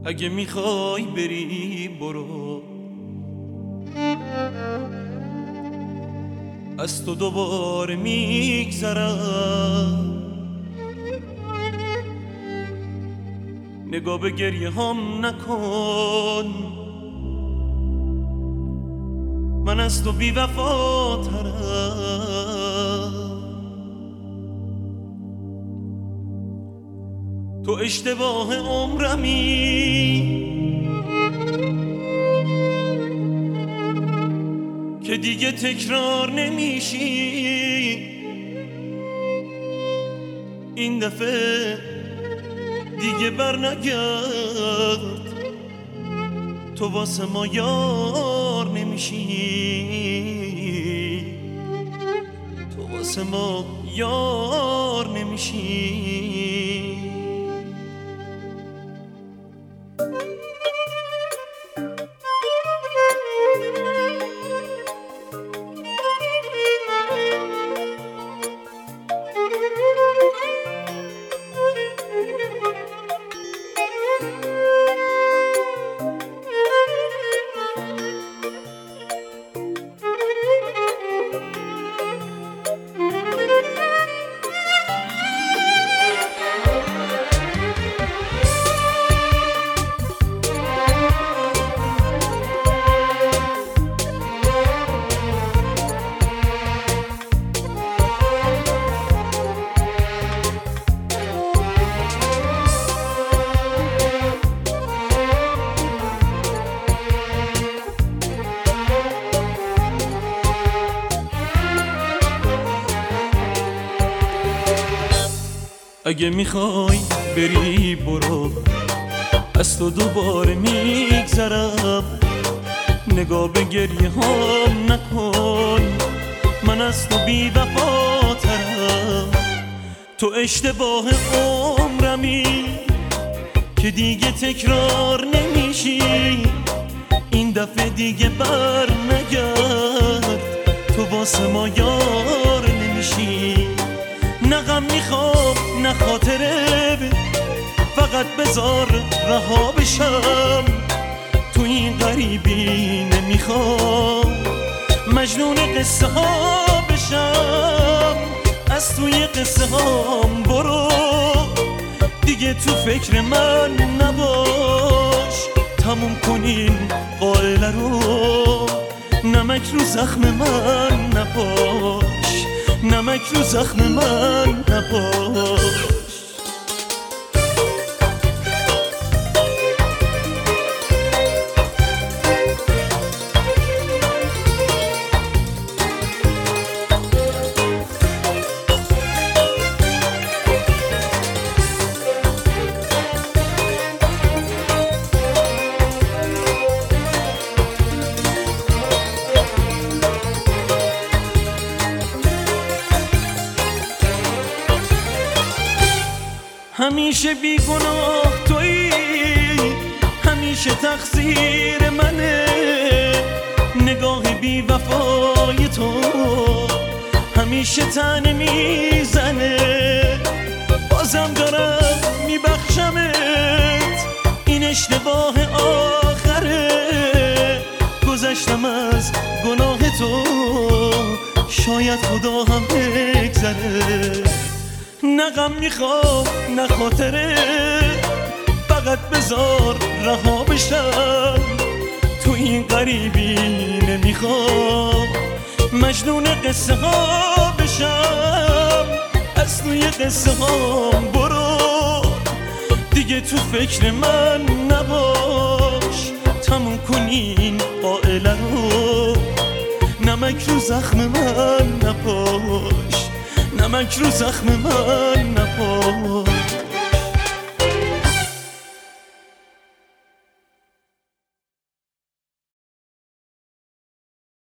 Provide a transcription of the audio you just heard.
اگه میخوای بری برو، از تو دوباره میگذرم. نگاه به گریه هم نکن، من از تو بی وفاترم. تو اشتباه عمرمی که دیگه تکرار نمیشی. این دفعه دیگه بر نگرد، تو واسه ما یار نمیشی. تو واسه ما یار نمیشی. اگه میخوای بری برو، از تو دوباره میگذرم. نگاه به گریه هم نکن، من از تو بی وفاترم. تو اشتباه عمرمی که دیگه تکرار نمیشی. این دفعه دیگه بر نگرد، تو واسه ما یار نمیشی. نه غم میخوام نه خاطره، فقط بذار رها بشم. تو این غریبی نمیخوام مجنون قصه ها بشم. از توی قصه هام برو، دیگه تو فکر من نباش. تموم کنین قائله رو، نمک رو زخم من نباش. نمک رو زخم من نباش. همیشه بیگناه تویی، همیشه تقصیر منه. نگاه بی وفای تو همیشه تنه میزنه. بازم دارم میبخشمت، این اشتباه آخره. گذشتم از گناه تو، شاید خدا هم بگذره. نه غم میخوام نه خاطره، فقط بذار رها بشم. تو این غریبی نمیخوام مجنون قصه ها بشم. از توی قصه هام برو، دیگه تو فکر من نباش. تموم کنین قائله رو، نمک رو زخم من نباش. نمک رو زخم من نباش.